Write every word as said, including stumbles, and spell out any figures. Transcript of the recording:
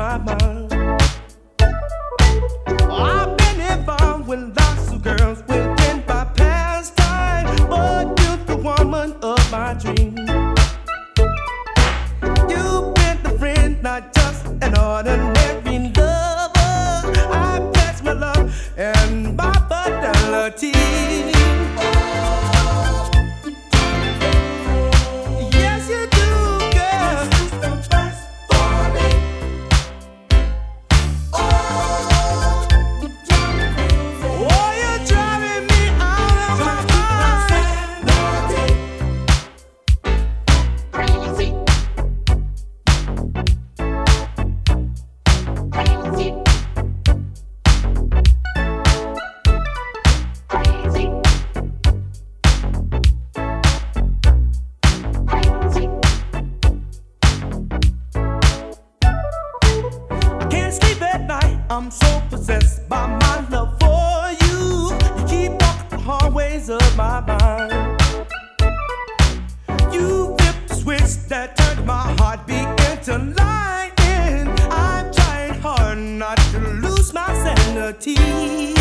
my mind. I've been involved with lots of girls within my pastime, but you're the woman of my dreams. You've been the friend, not just an ordinary lover. I pledge my love and my fidelity. Yes, you do, girl. Oh, you're driving me out of my mind. Crazy. Crazy. Crazy. Crazy. I can't sleep at night. I'm so possessed by my love for you. You keep walking the hallways of my mind. You flipped the switch that turned my heartbeat into lightning. I'm trying hard not to lose my sanity.